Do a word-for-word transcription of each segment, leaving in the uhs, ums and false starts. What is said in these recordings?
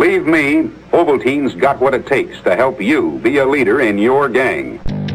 Believe me, Ovaltine's got what it takes to help you be a leader in your gang.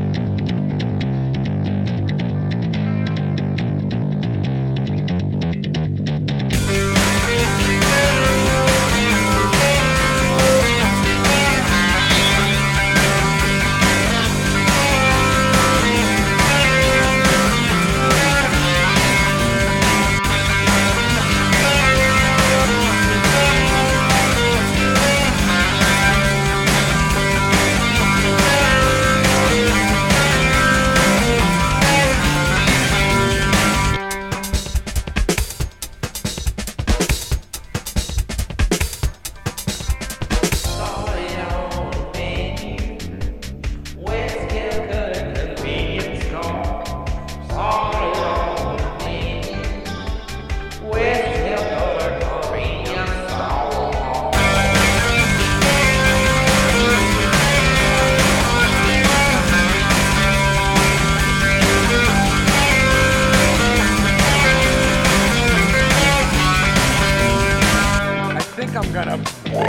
I'm gonna...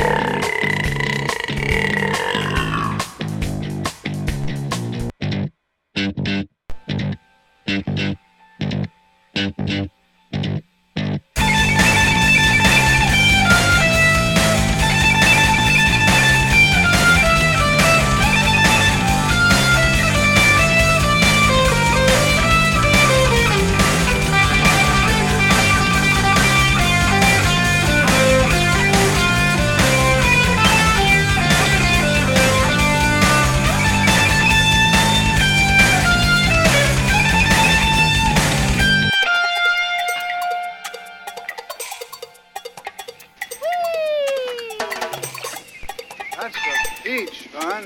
That's the beach, son.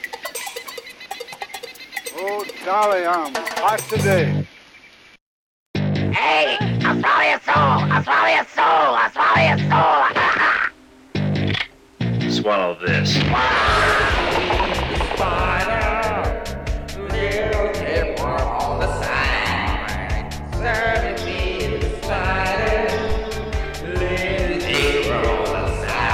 Oh, Charlie, I'm hot today. Hey, I'll swallow your soul. I'll swallow your soul. I'll swallow your soul. Swallow this. Spider, little tapeworm on the side. Serving me the spider, little tapeworm on the side.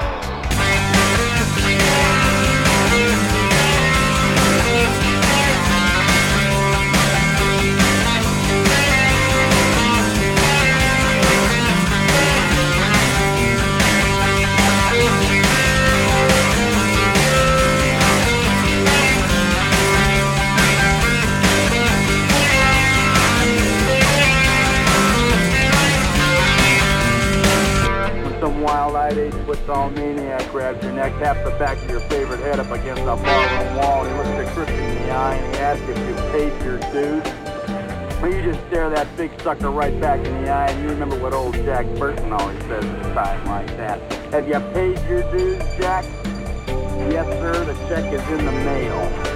Wild-eyed eight-foot-tall maniac grabs your neck, taps the back of your favorite head up against a barroom wall, and he looks at Christy in the eye and he asks if you've paid your dues. Well, you just stare that big sucker right back in the eye, and you remember what old Jack Burton always says at a time like that. Have you paid your dues, Jack? Yes, sir, the check is in the mail.